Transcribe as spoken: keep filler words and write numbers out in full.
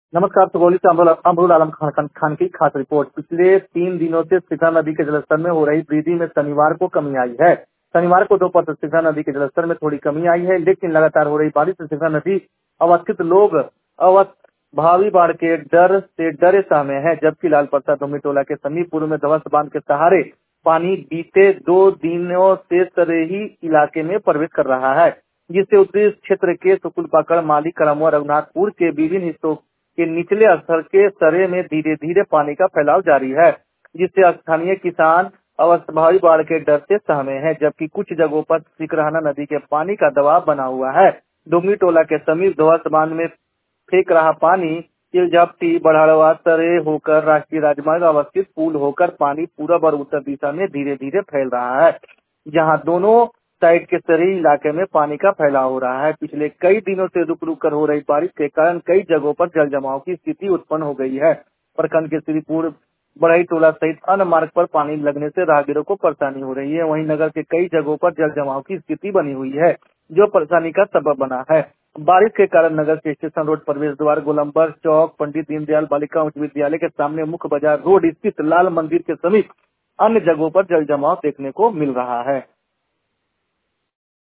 नमस्कार। सुगौली से अमरुल अमरुल आलम खान खान खान की खास रिपोर्ट। पिछले तीन दिनों से शिखा नदी के जलस्तर में हो रही वृद्धि में शनिवार को कमी आई है। शनिवार को दोपहर से शिखा नदी के जलस्तर में थोड़ी कमी आई है, लेकिन लगातार हो रही बारिश से शिखा नदी अवस्थित लोग अवस्थ भावी बाढ़ के डर से डरे सहमे हैं। जबकि लाल प्रसाद डोमी टोला के समीप पूर्व में ध्वस्त बांध के सहारे पानी बीते दो दिनों से सरेही इलाके में प्रवेश कर रहा है, जिससे उत्तरी क्षेत्र के सुकुल पाकड़, माली, करमुआ, रघुनाथपुर के विभिन्न हिस्सों के निचले स्तर के सरे में धीरे धीरे पानी का फैलाव जारी है, जिससे स्थानीय किसान अवस्थाई बाढ़ के डर से सहमे हैं। जबकि कुछ जगहों पर सिकरहना नदी के पानी का दबाव बना हुआ है। डोमी टोला के समीप ध्वस्त बांध में फेंक रहा पानी झपटी बढ़ावा सरे होकर राष्ट्रीय राजमार्ग अवस्थित पुल होकर पानी पूरब और उत्तर दिशा में धीरे धीरे फैल रहा है, जहां दोनों साइड के शहरी इलाके में पानी का फैलाव हो रहा है। पिछले कई दिनों से रुक रुक कर हो रही बारिश के कारण कई जगहों पर जल जमाव की स्थिति उत्पन्न हो गई है। प्रखंड के श्रीपुर बढ़ई टोला सहित अन्य मार्ग पर पानी लगने से राहगीरों को परेशानी हो रही है। वहीं नगर के कई जगहों पर जल जमाव की स्थिति बनी हुई है, जो परेशानी का सबब बना है। बारिश के कारण नगर के स्टेशन रोड, प्रवेश द्वार, गोलम्बर चौक, पंडित दीनदयाल बालिका उच्च विद्यालय के सामने, मुख्य बाजार रोड स्थित लाल मंदिर के समीप अन्य जगहों पर जल जमाव देखने को मिल रहा है।